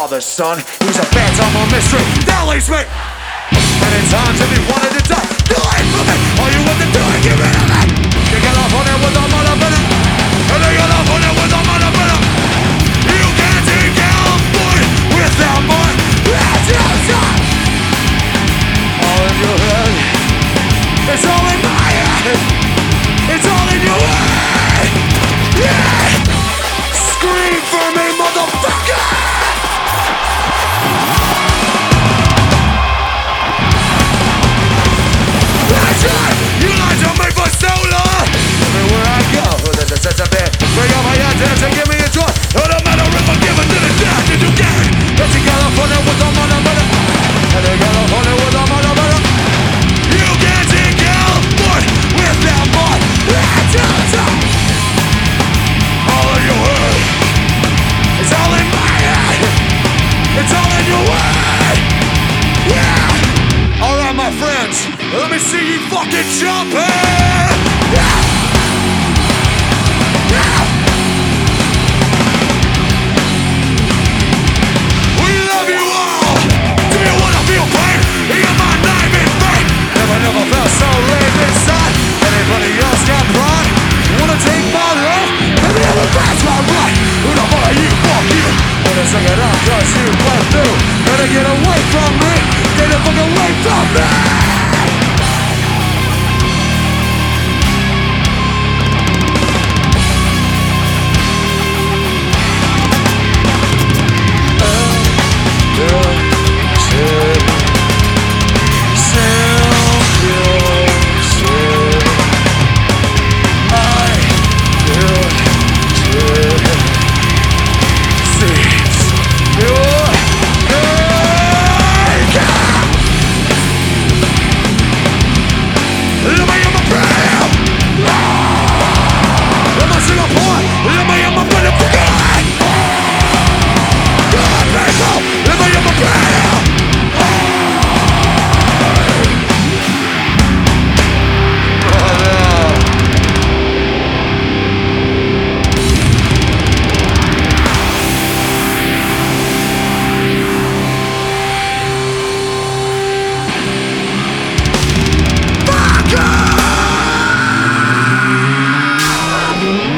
father, son. He's a phantom of mystery that leads me. Many times if you wanted to die, do it for me. All you want to do is get rid of me. You get off on it with a motherfucker, and they get off on it with a motherfucker. You can't take California without more attention. All in your head, it's all in my head, it's all in your head. Yeah, scream for me, motherfucker. You lied to me for so long. Everywhere I go, there's a sense of it. Bring up my hands and give me a joy. No matter if I'm given to the death that you get. That's in California with a mother. And in California with a mother. You can't take California without more attention. All in your head. It's all in my head. It's all in your head. Yeah. Alright, my friends. Let me see you fucking jump it! Yeah! Yeah! We love you all! Do you wanna feel pain? You're my name in vain! Never felt so lame inside. Anybody else got pride? Wanna take my love? Maybe I will pass my right. Who the fuck are you? Fuck you! Wanna sing it out cause you went through. Better get away from me! Get the fuck away from me!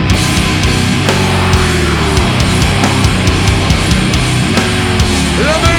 Let me